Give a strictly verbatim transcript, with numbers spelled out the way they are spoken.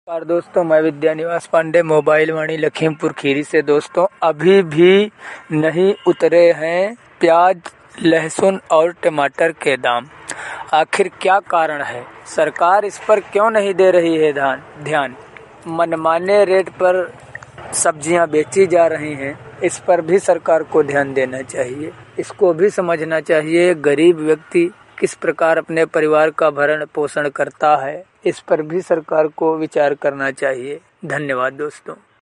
नमस्कार दोस्तों, मैं विद्या निवास पांडे मोबाइल वाणी लखीमपुर खीरी से। दोस्तों, अभी भी नहीं उतरे हैं प्याज, लहसुन और टमाटर के दाम। आखिर क्या कारण है? सरकार इस पर क्यों नहीं दे रही है ध्यान? मनमाने रेट पर सब्जियां बेची जा रही हैं, इस पर भी सरकार को ध्यान देना चाहिए। इसको भी समझना चाहिए गरीब व्यक्ति किस प्रकार अपने परिवार का भरण पोषण करता है, इस पर भी सरकार को विचार करना चाहिए। धन्यवाद दोस्तों।